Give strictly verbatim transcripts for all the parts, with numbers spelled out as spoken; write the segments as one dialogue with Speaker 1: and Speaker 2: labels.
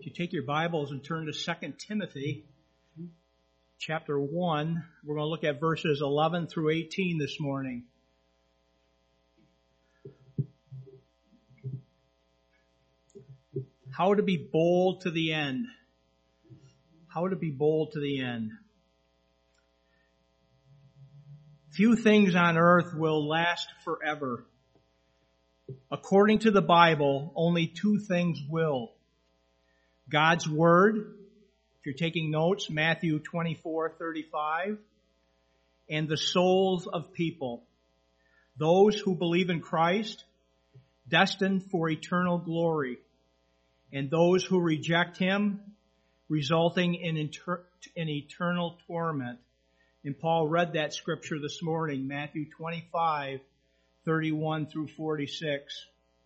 Speaker 1: You take your Bibles and turn to Second Timothy chapter one. We're going to look at verses eleven through eighteen this morning. How to be bold to the end. How to be bold to the end. Few things on earth will last forever. According to the Bible, only two things will. God's Word, if you're taking notes, Matthew twenty-four thirty-five, and the souls of people, those who believe in Christ, destined for eternal glory, and those who reject Him, resulting in, inter- in eternal torment. And Paul read that scripture this morning, Matthew twenty-five thirty-one through forty-six.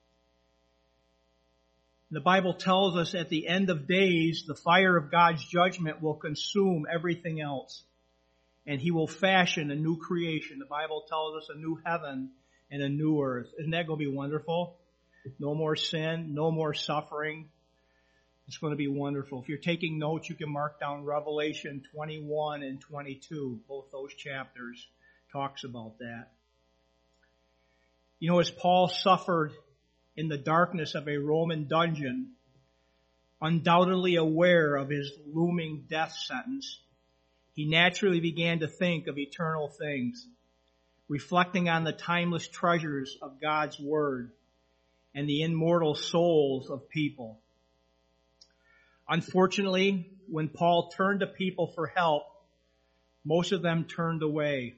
Speaker 1: The Bible tells us at the end of days, the fire of God's judgment will consume everything else. And He will fashion a new creation. The Bible tells us a new heaven and a new earth. Isn't that going to be wonderful? No more sin, no more suffering. It's going to be wonderful. If you're taking notes, you can mark down Revelation twenty-one and twenty-two. Both those chapters talks about that. You know, as Paul suffered in the darkness of a Roman dungeon, undoubtedly aware of his looming death sentence, he naturally began to think of eternal things, reflecting on the timeless treasures of God's Word and the immortal souls of people. Unfortunately, when Paul turned to people for help, most of them turned away.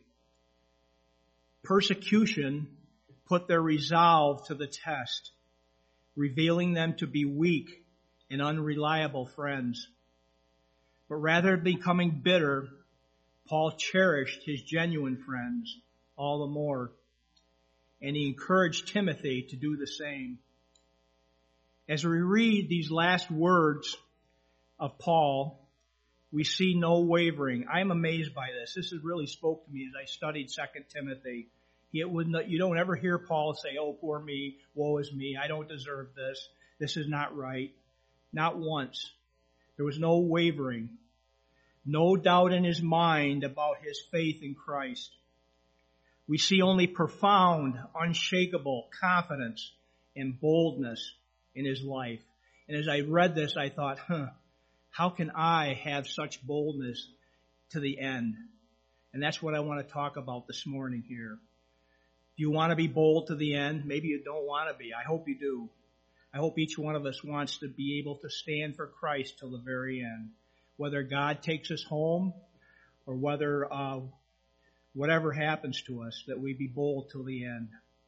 Speaker 1: Persecution put their resolve to the test, revealing them to be weak and unreliable friends. But rather than becoming bitter, Paul cherished his genuine friends all the more, and he encouraged Timothy to do the same. As we read these last words of Paul, we see no wavering. I'm amazed by this. This has really spoke to me as I studied Second Timothy. It wouldn't, you don't ever hear Paul say, oh, poor me, woe is me, I don't deserve this, this is not right. Not once. There was no wavering. No doubt in his mind about his faith in Christ. We see only profound, unshakable confidence and boldness in his life. And as I read this, I thought, huh, how can I have such boldness to the end? And that's what I want to talk about this morning here. Do you want to be bold to the end? Maybe you don't want to be. I hope you do. I hope each one of us wants to be able to stand for Christ till the very end. Whether God takes us home or whether uh, whatever happens to us, that we be bold till the end.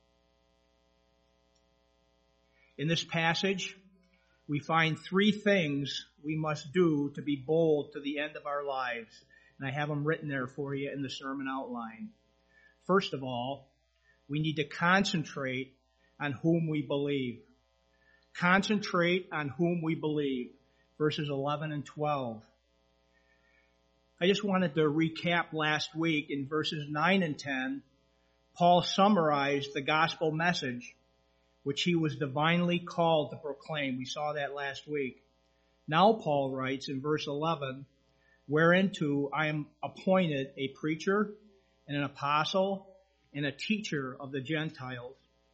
Speaker 1: In this passage, we find three things we must do to be bold to the end of our lives. And I have them written there for you in the sermon outline. First of all, we need to concentrate on whom we believe. Concentrate on whom we believe. Verses eleven and twelve. I just wanted to recap last week in verses nine and ten. Paul summarized the gospel message which he was divinely called to proclaim. We saw that last week. Now Paul writes in verse eleven, whereunto I am appointed a preacher and an apostle and a teacher of the Gentiles.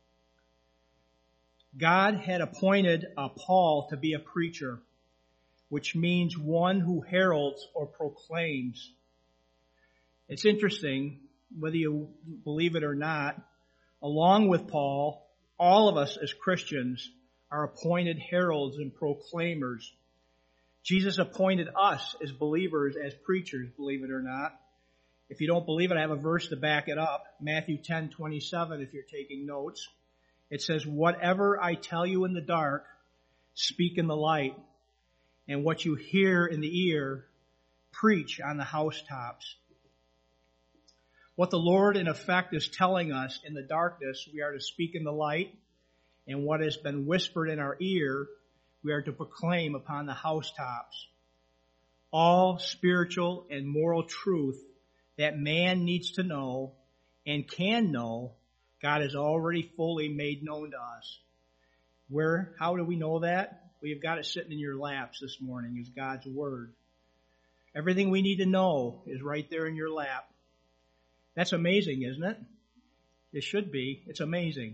Speaker 1: God had appointed uh, Paul to be a preacher, which means one who heralds or proclaims. It's interesting, whether you believe it or not, along with Paul, all of us as Christians are appointed heralds and proclaimers. Jesus appointed us as believers, as preachers, believe it or not. If you don't believe it, I have a verse to back it up. Matthew ten twenty-seven, if you're taking notes. It says, whatever I tell you in the dark, speak in the light. And what you hear in the ear, preach on the housetops. What the Lord, in effect, is telling us in the darkness, we are to speak in the light. And what has been whispered in our ear, we are to proclaim upon the housetops. All spiritual and moral truth that man needs to know and can know, God has already fully made known to us. Where, how do we know that? Well, you've got it sitting in your laps this morning is God's Word. Everything we need to know is right there in your lap. That's amazing, isn't it? It should be. It's amazing.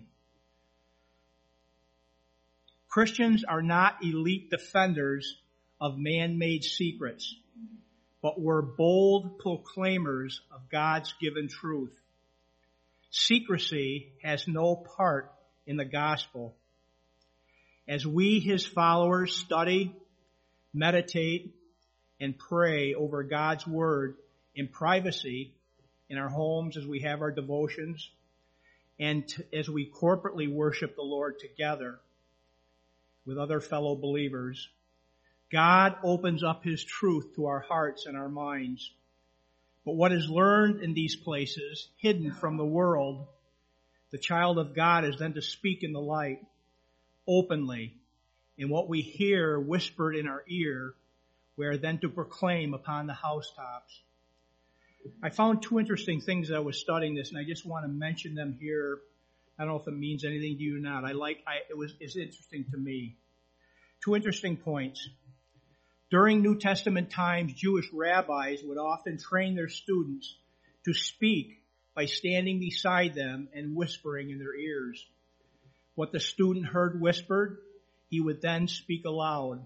Speaker 1: Christians are not elite defenders of man-made secrets, but we're bold proclaimers of God's given truth. Secrecy has no part in the gospel. As we, His followers, study, meditate, and pray over God's Word in privacy in our homes as we have our devotions, and t- as we corporately worship the Lord together with other fellow believers, God opens up His truth to our hearts and our minds. But what is learned in these places, hidden from the world, the child of God is then to speak in the light, openly. And what we hear whispered in our ear, we are then to proclaim upon the housetops. I found two interesting things as I was studying this, and I just want to mention them here. I don't know if it means anything to you or not. I like, I, it was, it's interesting to me. Two interesting points. During New Testament times, Jewish rabbis would often train their students to speak by standing beside them and whispering in their ears. What the student heard whispered, he would then speak aloud.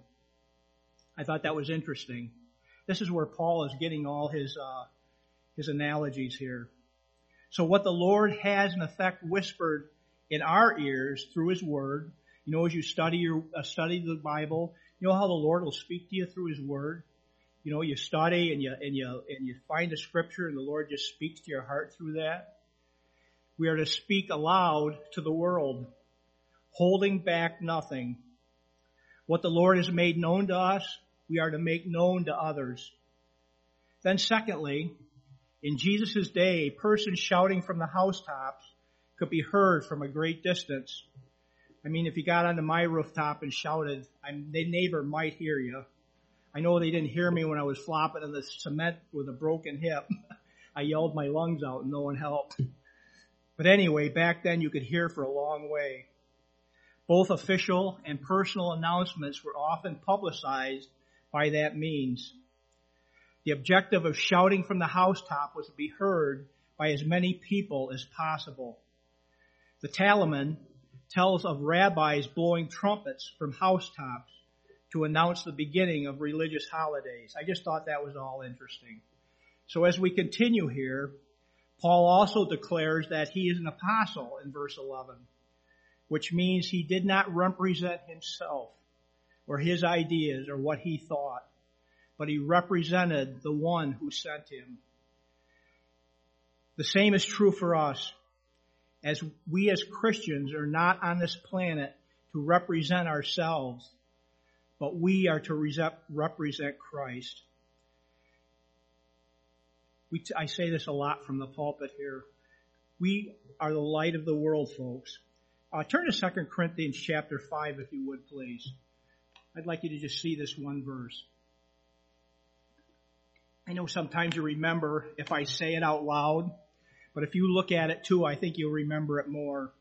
Speaker 1: I thought that was interesting. This is where Paul is getting all his uh, his analogies here. So what the Lord has in effect whispered in our ears through His Word, you know, as you study your uh, study the Bible, you know how the Lord will speak to you through His Word. You know, you study and you and you and you find a scripture, and the Lord just speaks to your heart through that. We are to speak aloud to the world, holding back nothing. What the Lord has made known to us, we are to make known to others. Then secondly, in Jesus' day, a person shouting from the housetops could be heard from a great distance. I mean, if you got onto my rooftop and shouted, I'm, the neighbor might hear you. I know they didn't hear me when I was flopping in the cement with a broken hip. I yelled my lungs out and no one helped. But anyway, back then you could hear for a long way. Both official and personal announcements were often publicized by that means. The objective of shouting from the housetop was to be heard by as many people as possible. The Talmud tells of rabbis blowing trumpets from housetops to announce the beginning of religious holidays. I just thought that was all interesting. So as we continue here, Paul also declares that he is an apostle in verse eleven, which means he did not represent himself or his ideas or what he thought, but he represented the one who sent him. The same is true for us, as we as Christians are not on this planet to represent ourselves, but we are to represent Christ. We t- I say this a lot from the pulpit here. We are the light of the world, folks. Uh, turn to Second Corinthians chapter five, if you would, please. I'd like you to just see this one verse. I know sometimes you remember if I say it out loud, but if you look at it too, I think you'll remember it more.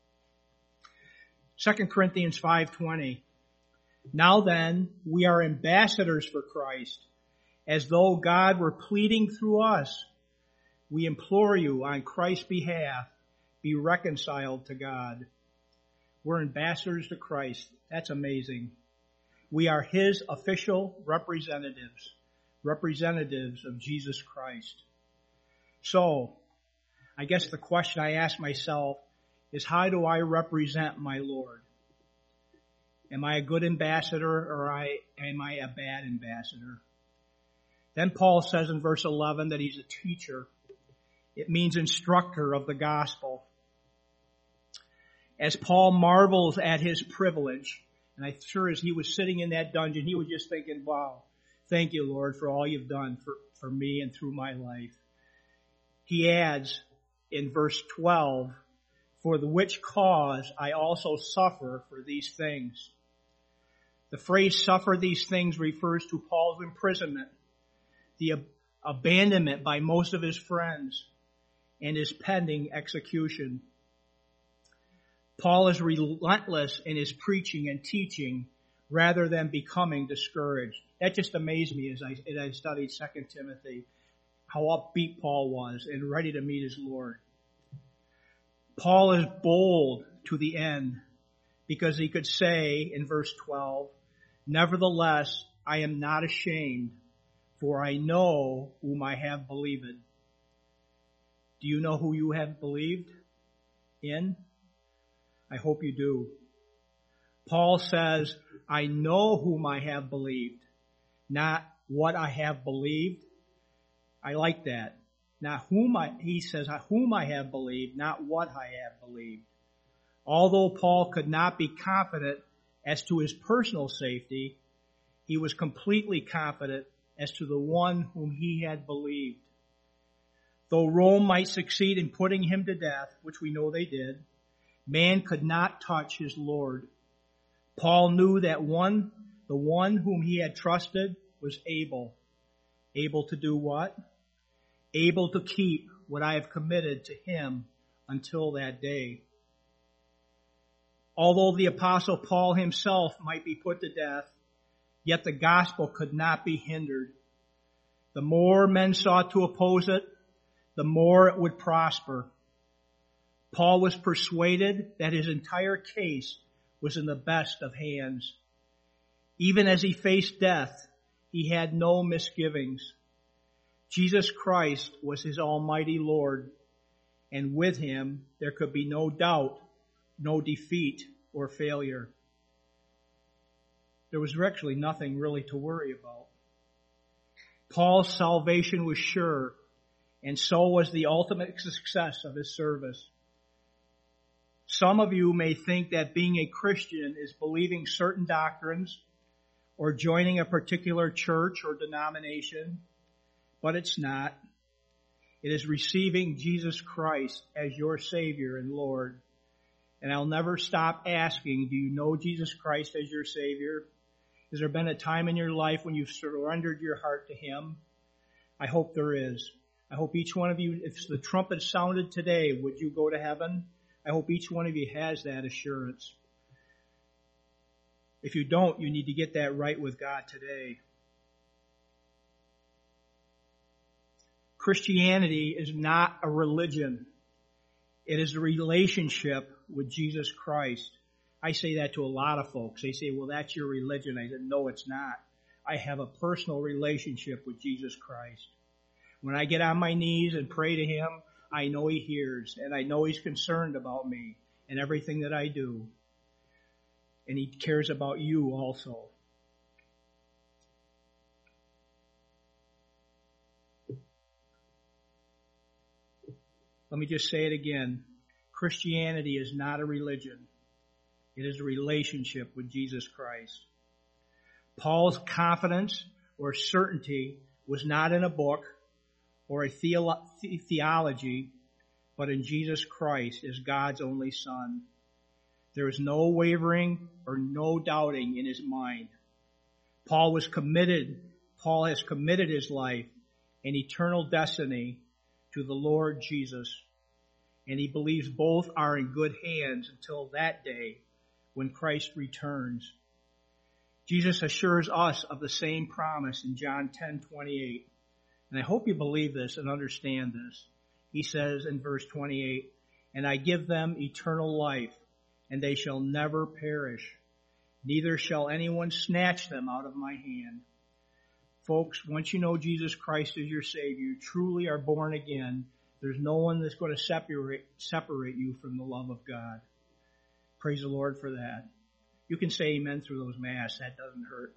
Speaker 1: Second Corinthians five twenty. Now then, we are ambassadors for Christ, as though God were pleading through us. We implore you on Christ's behalf, be reconciled to God. We're ambassadors to Christ. That's amazing. We are His official representatives, representatives of Jesus Christ. So, I guess the question I ask myself is, how do I represent my Lord? Am I a good ambassador, or I, am I a bad ambassador? Then Paul says in verse eleven that he's a teacher. It means instructor of the gospel. As Paul marvels at his privilege, and I'm sure as he was sitting in that dungeon, he was just thinking, wow, thank you, Lord, for all you've done for, for me and through my life. He adds in verse twelve, for the which cause I also suffer for these things. The phrase suffer these things refers to Paul's imprisonment, the ab- abandonment by most of his friends, and his pending execution. Paul is relentless in his preaching and teaching, rather than becoming discouraged. That just amazed me as I, as I studied Second Timothy, how upbeat Paul was and ready to meet his Lord. Paul is bold to the end because he could say in verse twelve, "Nevertheless, I am not ashamed, for I know whom I have believed." Do you know who you have believed in? I hope you do. Paul says, I know whom I have believed, not what I have believed. I like that. Not whom I, he says, whom I have believed, not what I have believed. Although Paul could not be confident as to his personal safety, he was completely confident as to the one whom he had believed. Though Rome might succeed in putting him to death, which we know they did, man could not touch his Lord. Paul knew that one, the one whom he had trusted was able. Able to do what? Able to keep what I have committed to him until that day. Although the Apostle Paul himself might be put to death, yet the gospel could not be hindered. The more men sought to oppose it, the more it would prosper. Paul was persuaded that his entire case was in the best of hands. Even as he faced death, he had no misgivings. Jesus Christ was his almighty Lord, and with him there could be no doubt, no defeat or failure. There was actually nothing really to worry about. Paul's salvation was sure, and so was the ultimate success of his service. Some of you may think that being a Christian is believing certain doctrines or joining a particular church or denomination, but it's not. It is receiving Jesus Christ as your Savior and Lord. And I'll never stop asking, do you know Jesus Christ as your Savior? Has there been a time in your life when you've surrendered your heart to Him? I hope there is. I hope each one of you, if the trumpet sounded today, would you go to heaven? I hope each one of you has that assurance. If you don't, you need to get that right with God today. Christianity is not a religion. It is a relationship with Jesus Christ. I say that to a lot of folks. They say, well, that's your religion. I said, no, it's not. I have a personal relationship with Jesus Christ. When I get on my knees and pray to Him, I know He hears, and I know He's concerned about me and everything that I do. And He cares about you also. Let me just say it again. Christianity is not a religion. It is a relationship with Jesus Christ. Paul's confidence or certainty was not in a book or a theolo- theology, but in Jesus Christ as God's only Son. There was no wavering or no doubting in his mind. Paul was committed, Paul has committed his life and eternal destiny to the Lord Jesus. And he believes both are in good hands until that day when Christ returns. Jesus assures us of the same promise in John ten twenty-eight. And I hope you believe this and understand this. He says in verse twenty-eight, and I give them eternal life, and they shall never perish. Neither shall anyone snatch them out of my hand. Folks, once you know Jesus Christ as your Savior, you truly are born again. There's no one that's going to separate, separate you from the love of God. Praise the Lord for that. You can say amen through those masks. That doesn't hurt.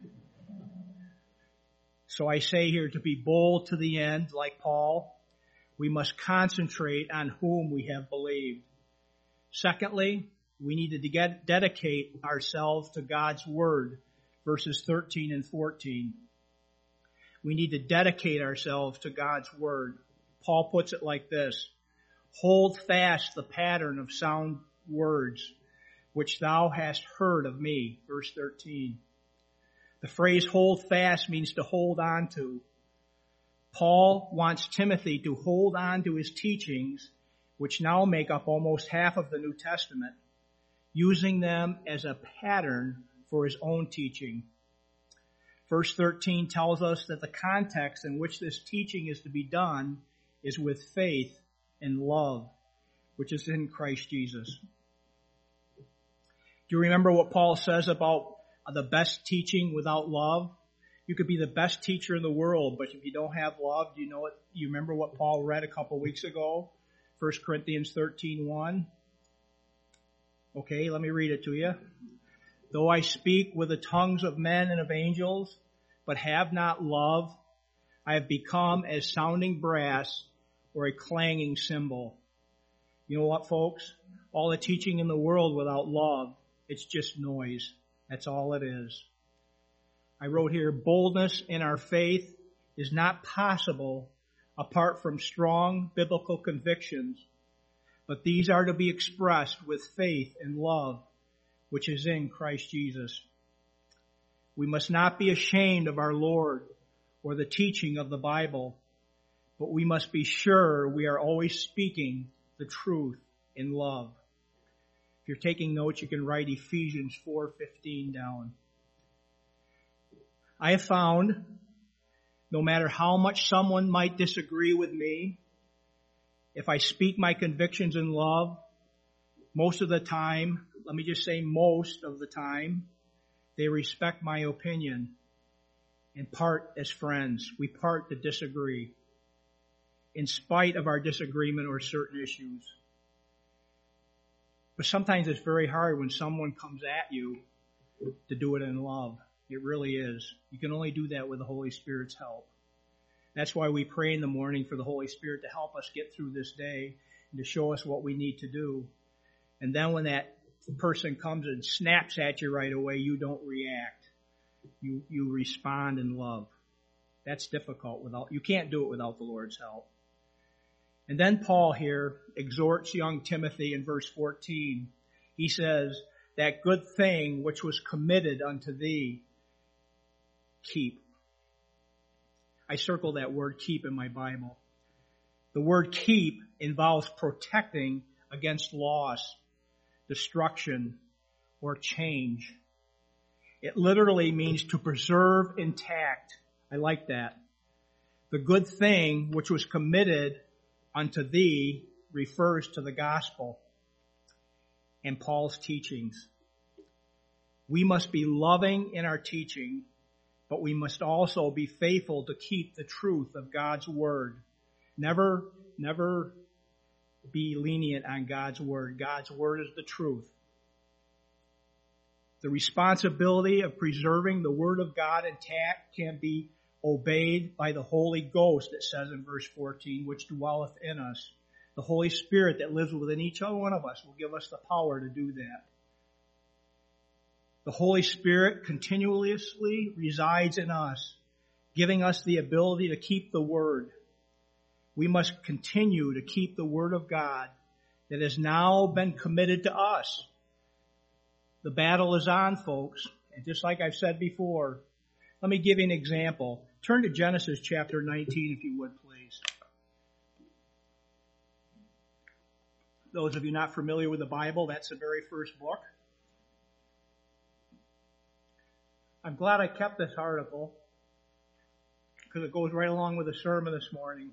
Speaker 1: So I say here to be bold to the end, like Paul, we must concentrate on whom we have believed. Secondly, we need to get, dedicate ourselves to God's Word, verses thirteen and fourteen. We need to dedicate ourselves to God's Word. Paul puts it like this, hold fast the pattern of sound words, which thou hast heard of me, verse thirteen. The phrase hold fast means to hold on to. Paul wants Timothy to hold on to his teachings, which now make up almost half of the New Testament, using them as a pattern for his own teaching. Verse thirteen tells us that the context in which this teaching is to be done is with faith and love, which is in Christ Jesus. Do you remember what Paul says about the best teaching without love? You could be the best teacher in the world, but if you don't have love, do you know what? You remember what Paul read a couple weeks ago? First Corinthians thirteen one. Okay, let me read it to you. Though I speak with the tongues of men and of angels, but have not love, I have become as sounding brass or a clanging cymbal. You know what, folks? All the teaching in the world without love, it's just noise. That's all it is. I wrote here, boldness in our faith is not possible apart from strong biblical convictions, but these are to be expressed with faith and love, which is in Christ Jesus. We must not be ashamed of our Lord or the teaching of the Bible, but we must be sure we are always speaking the truth in love. If you're taking notes, you can write Ephesians four fifteen down. I have found, no matter how much someone might disagree with me, if I speak my convictions in love, most of the time, let me just say most of the time, they respect my opinion and part as friends. We part to disagree in spite of our disagreement or certain issues. But sometimes it's very hard when someone comes at you to do it in love. It really is. You can only do that with the Holy Spirit's help. That's why we pray in the morning for the Holy Spirit to help us get through this day and to show us what we need to do. And then when that person comes and snaps at you right away, you don't react. You you respond in love. That's difficult without, you can't do it without the Lord's help. And then Paul here exhorts young Timothy in verse fourteen. He says, that good thing which was committed unto thee, keep. I circle that word keep in my Bible. The word keep involves protecting against loss, destruction, or change. It literally means to preserve intact. I like that. The good thing which was committed unto thee refers to the gospel and Paul's teachings. We must be loving in our teaching, but we must also be faithful to keep the truth of God's word. Never, never be lenient on God's word. God's word is the truth. The responsibility of preserving the word of God intact can be obeyed by the Holy Ghost, it says in verse fourteen, which dwelleth in us. The Holy Spirit that lives within each one of us will give us the power to do that. The Holy Spirit continuously resides in us, giving us the ability to keep the word. We must continue to keep the word of God that has now been committed to us. The battle is on, folks. And just like I've said before, let me give you an example. Turn to Genesis chapter nineteen, if you would, please. Those of you not familiar with the Bible, that's the very first book. I'm glad I kept this article because it goes right along with the sermon this morning.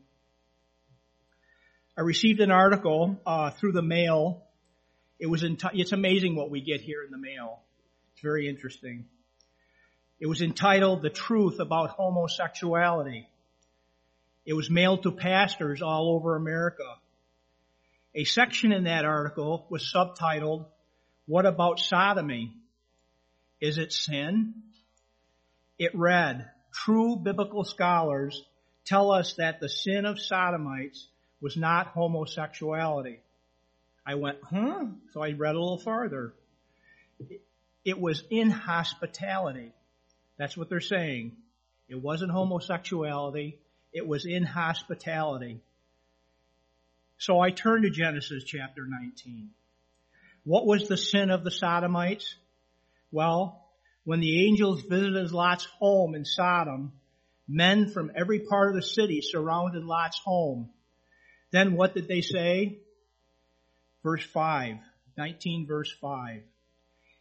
Speaker 1: I received an article uh, through the mail. It was enti- It's amazing what we get here in the mail. It's very interesting. It was entitled The Truth About Homosexuality. It was mailed to pastors all over America. A section in that article was subtitled, What About Sodomy? Is it sin? It read, True biblical scholars tell us that the sin of sodomites was not homosexuality. I went, huh? So I read a little farther. It was inhospitality. That's what they're saying. It wasn't homosexuality. It was inhospitality. So I turned to Genesis chapter nineteen. What was the sin of the sodomites? Well, when the angels visited Lot's home in Sodom, men from every part of the city surrounded Lot's home. Then what did they say? Verse five, nineteen verse five.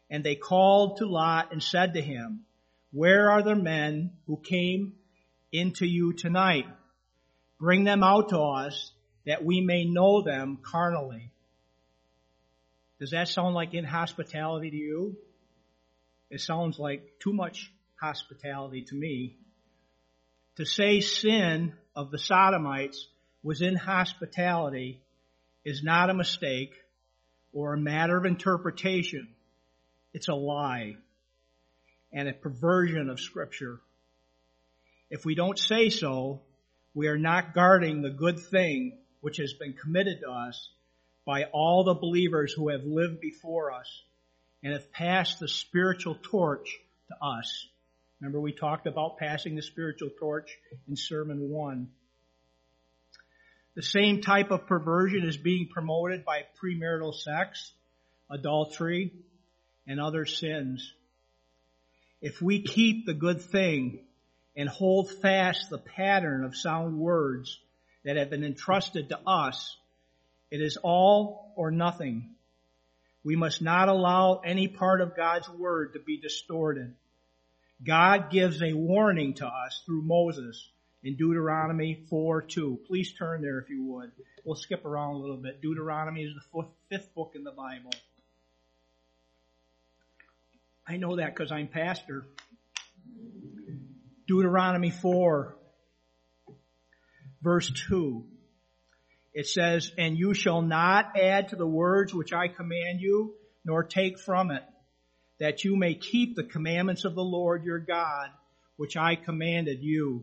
Speaker 1: And they called to Lot and said to him, where are the men who came into you tonight? Bring them out to us, that we may know them carnally. Does that sound like inhospitality to you? It sounds like too much hospitality to me. To say sin of the Sodomites was inhospitality is not a mistake or a matter of interpretation. It's a lie and a perversion of Scripture. If we don't say so, we are not guarding the good thing which has been committed to us by all the believers who have lived before us and have passed the spiritual torch to us. Remember we talked about passing the spiritual torch in Sermon one. The same type of perversion is being promoted by premarital sex, adultery, and other sins. If we keep the good thing and hold fast the pattern of sound words that have been entrusted to us, it is all or nothing. We must not allow any part of God's word to be distorted. God gives a warning to us through Moses in Deuteronomy four two. Please turn there if you would. We'll skip around a little bit. Deuteronomy is the fifth book in the Bible. I know that because I'm pastor. Deuteronomy four, verse two. It says, and you shall not add to the words which I command you, nor take from it, that you may keep the commandments of the Lord your God, which I commanded you.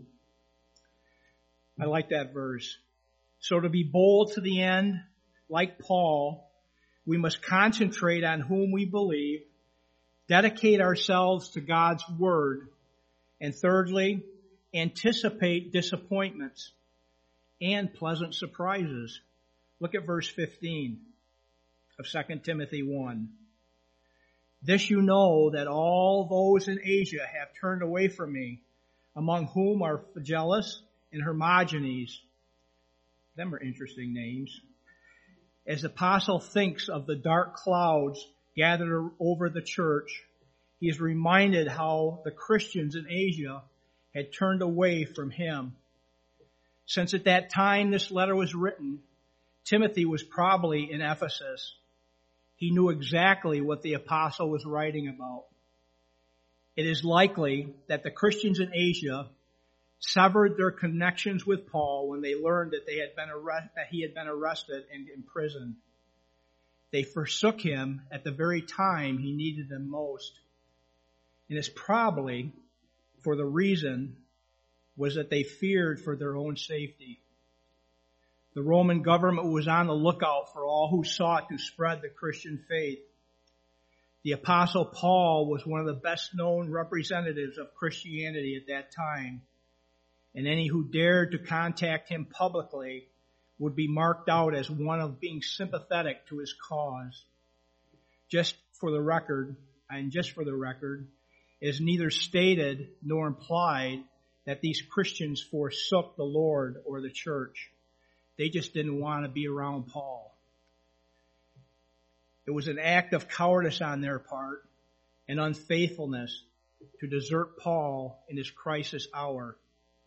Speaker 1: I like that verse. So to be bold to the end, like Paul, we must concentrate on whom we believe, dedicate ourselves to God's word, and thirdly, anticipate disappointments and pleasant surprises. Look at verse fifteen of Second Timothy one. This you know, that all those in Asia have turned away from me, among whom are Phygelus and Hermogenes. Them are interesting names. As the apostle thinks of the dark clouds gathered over the church, he is reminded how the Christians in Asia had turned away from him. Since at that time this letter was written, Timothy was probably in Ephesus. He knew exactly what the apostle was writing about. It is likely that the Christians in Asia severed their connections with Paul when they learned that they had been arrest- that he had been arrested and imprisoned. They forsook him at the very time he needed them most. And it's probably for the reason was that they feared for their own safety. The Roman government was on the lookout for all who sought to spread the Christian faith. The Apostle Paul was one of the best known representatives of Christianity at that time, and any who dared to contact him publicly would be marked out as one of being sympathetic to his cause. Just for the record, and just for the record, it is neither stated nor implied that these Christians forsook the Lord or the church. They just didn't want to be around Paul. It was an act of cowardice on their part and unfaithfulness to desert Paul in his crisis hour.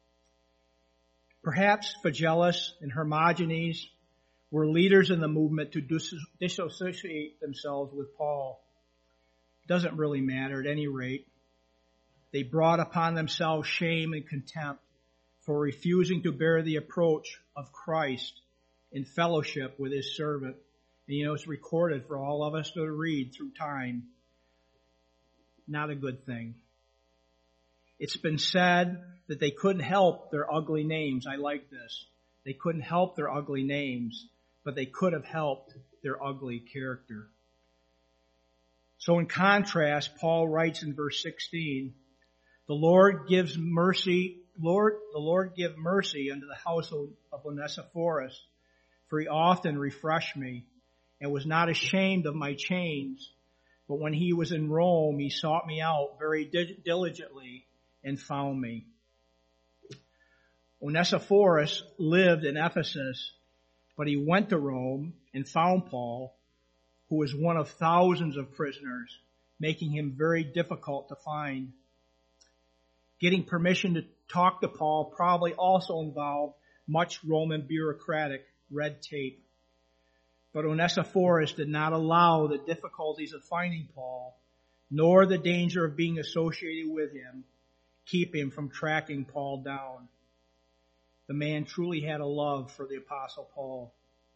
Speaker 1: Perhaps Phygelus and Hermogenes were leaders in the movement to dis- disassociate themselves with Paul. It doesn't really matter at any rate. They brought upon themselves shame and contempt for refusing to bear the approach of Christ in fellowship with his servant. And you know, it's recorded for all of us to read through time. Not a good thing. It's been said that they couldn't help their ugly names. I like this. They couldn't help their ugly names, but they could have helped their ugly character. So in contrast, Paul writes in verse sixteen, The Lord gives mercy, Lord, the Lord give mercy unto the household of Onesiphorus, for he often refreshed me, and was not ashamed of my chains. But when he was in Rome, he sought me out very diligently and found me. Onesiphorus lived in Ephesus, but he went to Rome and found Paul, who was one of thousands of prisoners, making him very difficult to find. Getting permission to talk to Paul probably also involved much Roman bureaucratic red tape. But Onesiphorus did not allow the difficulties of finding Paul, nor the danger of being associated with him, keep him from tracking Paul down. The man truly had a love for the Apostle Paul.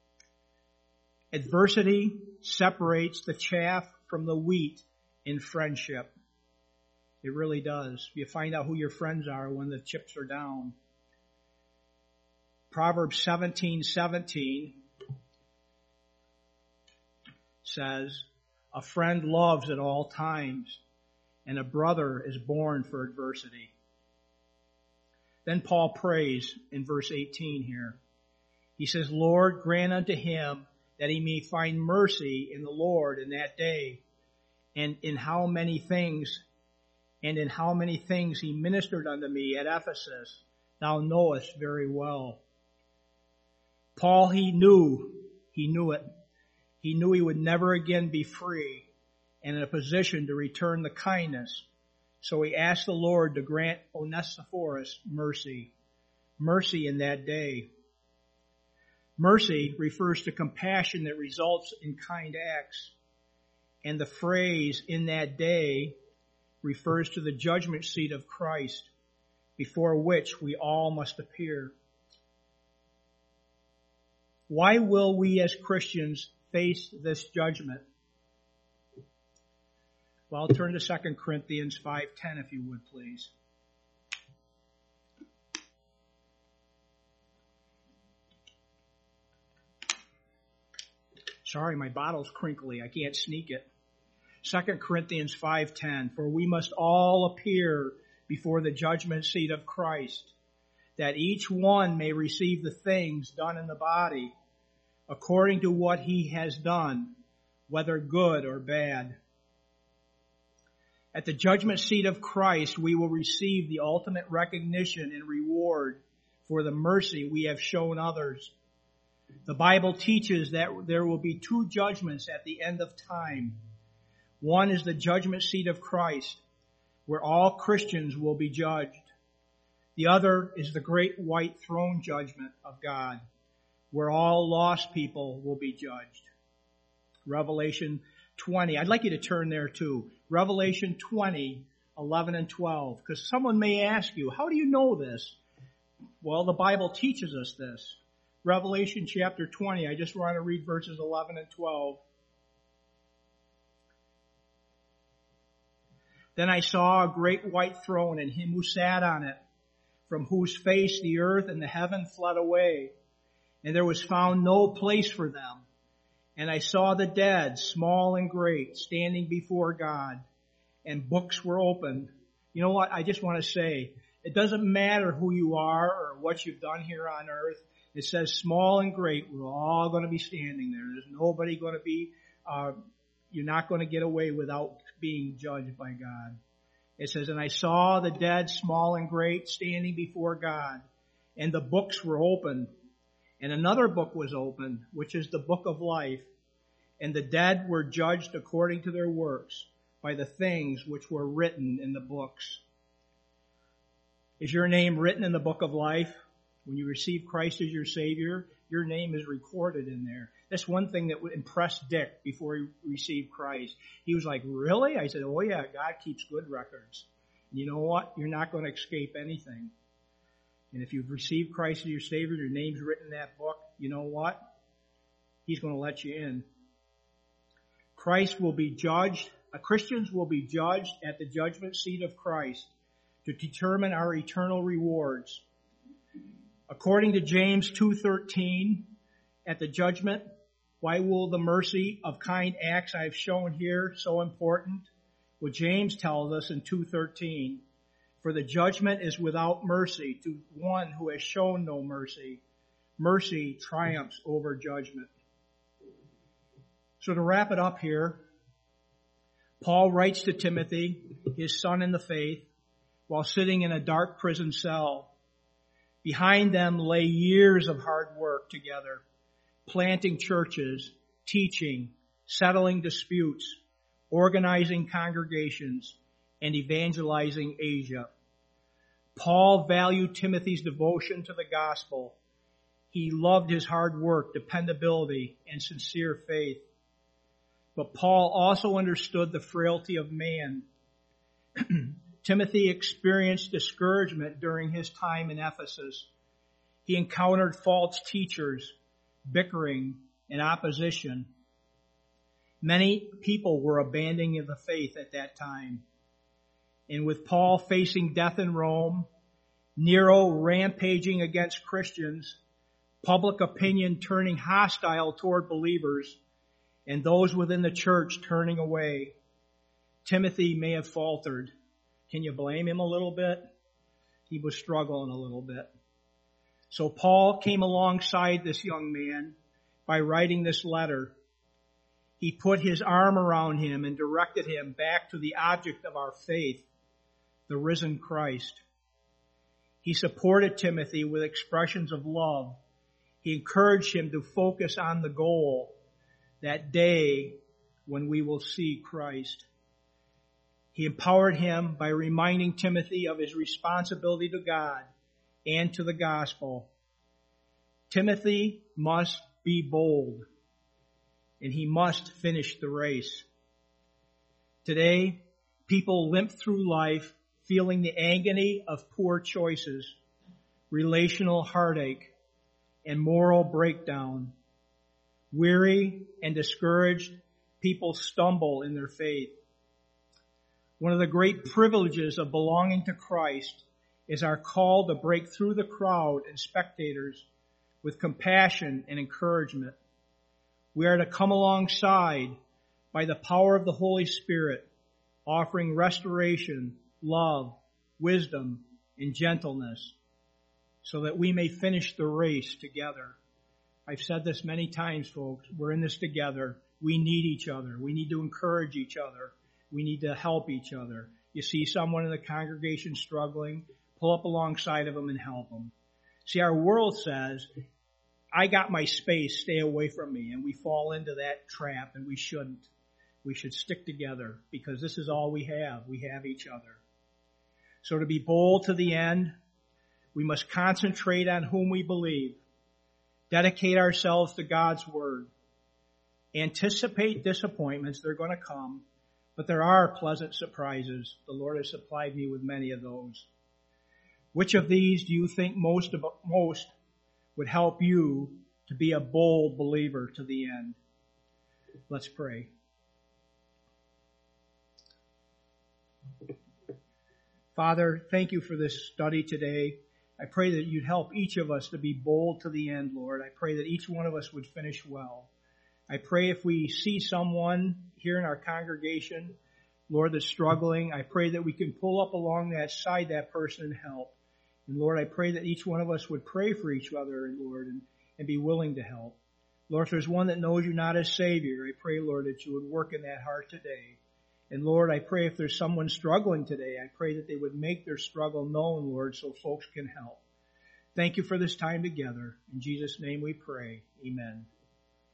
Speaker 1: Adversity separates the chaff from the wheat in friendship. It really does. You find out who your friends are when the chips are down. Proverbs seventeen seventeen says, a friend loves at all times, and a brother is born for adversity. Then Paul prays in verse eighteen here. He says, Lord, grant unto him that he may find mercy in the Lord in that day, and in how many things, and in how many things he ministered unto me at Ephesus, thou knowest very well. Paul, he knew, he knew it. He knew he would never again be free and in a position to return the kindness. So he asked the Lord to grant Onesiphorus mercy. Mercy in that day. Mercy refers to compassion that results in kind acts. And the phrase, in that day, refers to the judgment seat of Christ, before which we all must appear. Why will we as Christians face this judgment? Well, turn to Second Corinthians five ten, if you would, please. Sorry, my bottle's crinkly. I can't sneak it. Second Corinthians five ten, for we must all appear before the judgment seat of Christ, that each one may receive the things done in the body, according to what he has done, whether good or bad. At the judgment seat of Christ, we will receive the ultimate recognition and reward for the mercy we have shown others. The Bible teaches that there will be two judgments at the end of time. One is the judgment seat of Christ, where all Christians will be judged. The other is the great white throne judgment of God, where all lost people will be judged. Revelation twenty. I'd like you to turn there too. Revelation twenty, eleven and twelve. Because someone may ask you, how do you know this? Well, the Bible teaches us this. Revelation chapter twenty. I just want to read verses eleven and twelve. Then I saw a great white throne and him who sat on it, from whose face the earth and the heaven fled away, and there was found no place for them. And I saw the dead, small and great, standing before God, and books were opened. You know what? I just want to say, it doesn't matter who you are or what you've done here on earth. It says small and great, we're all going to be standing there. There's nobody going to be, uh, you're not going to get away without being judged by God. It says, and I saw the dead, small and great, standing before God, and the books were opened. And another book was opened, which is the book of life. And the dead were judged according to their works by the things which were written in the books. Is your name written in the book of life? When you receive Christ as your Savior, your name is recorded in there. That's one thing that would impress Dick before he received Christ. He was like, really? I said, oh yeah, God keeps good records. And you know what? You're not going to escape anything. And if you've received Christ as your Savior, your name's written in that book, you know what? He's going to let you in. Christ will be judged, uh, Christians will be judged at the judgment seat of Christ to determine our eternal rewards. According to James two thirteen, at the judgment, why will the mercy of kind acts I've shown here so important? Well, James tells us in two thirteen, for the judgment is without mercy to one who has shown no mercy. Mercy triumphs over judgment. So to wrap it up here, Paul writes to Timothy, his son in the faith, while sitting in a dark prison cell. Behind them lay years of hard work together, planting churches, teaching, settling disputes, organizing congregations, and evangelizing Asia. Paul valued Timothy's devotion to the gospel. He loved his hard work, dependability, and sincere faith. But Paul also understood the frailty of man. Timothy experienced discouragement during his time in Ephesus. He encountered false teachers, bickering, and opposition. Many people were abandoning the faith at that time. And with Paul facing death in Rome, Nero rampaging against Christians, public opinion turning hostile toward believers, and those within the church turning away, Timothy may have faltered. Can you blame him a little bit? He was struggling a little bit. So Paul came alongside this young man by writing this letter. He put his arm around him and directed him back to the object of our faith, the risen Christ. He supported Timothy with expressions of love. He encouraged him to focus on the goal, that day when we will see Christ. He empowered him by reminding Timothy of his responsibility to God and to the gospel. Timothy must be bold, and he must finish the race. Today, people limp through life feeling the agony of poor choices, relational heartache, and moral breakdown. Weary and discouraged, people stumble in their faith. One of the great privileges of belonging to Christ is our call to break through the crowd and spectators with compassion and encouragement. We are to come alongside by the power of the Holy Spirit, offering restoration, love, wisdom, and gentleness, so that we may finish the race together. I've said this many times, folks. We're in this together. We need each other. We need to encourage each other. We need to help each other. You see someone in the congregation struggling, pull up alongside of them and help them. See, our world says, I got my space, stay away from me. And we fall into that trap, and we shouldn't. We should stick together because this is all we have. We have each other. So to be bold to the end, we must concentrate on whom we believe, dedicate ourselves to God's Word, anticipate disappointments. They're going to come, but there are pleasant surprises. The Lord has supplied me with many of those. Which of these do you think most about, most would help you to be a bold believer to the end? Let's pray. Father, thank you for this study today. I pray that you'd help each of us to be bold to the end, Lord. I pray that each one of us would finish well. I pray if we see someone here in our congregation, Lord, that's struggling, I pray that we can pull up along that side that person and help. And Lord, I pray that each one of us would pray for each other, Lord, and, and be willing to help. Lord, if there's one that knows you not as Savior, I pray, Lord, that you would work in that heart today. And Lord, I pray if there's someone struggling today, I pray that they would make their struggle known, Lord, so folks can help. Thank you for this time together. In Jesus' name we pray. Amen.